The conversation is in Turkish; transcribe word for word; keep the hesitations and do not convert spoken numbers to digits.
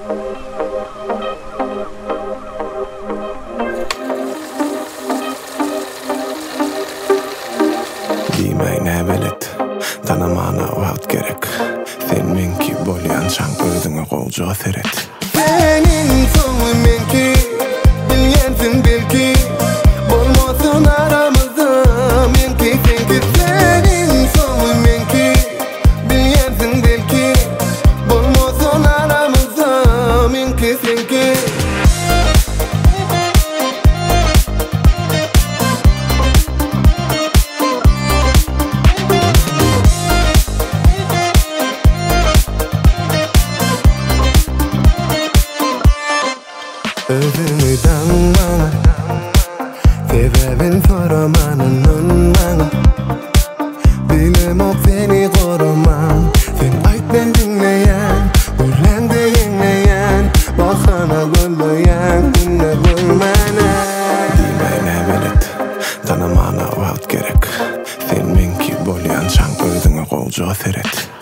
Diýmeýne belet, tanamana wagt gerek. Sen menki bolýançaň özüňe gowjak seret. Senin soňy menki, bilýänsiň belki, bolmasyn aramyzda menki senki. Senin soňy menki, bilýänsiň belki, bolmasyn aramyzda menki senki. Özüňi danmaňa, sebebin soramanyndan baňa. Bilemok seni goraman, sen aýt ben dinleýän, öýleňde ýeňleýän, bahana golloýan, günde görmänä. Diýmeýne belet, tanamana wagt gerek. Sen menki bolýançaň özüňe gowjak seret.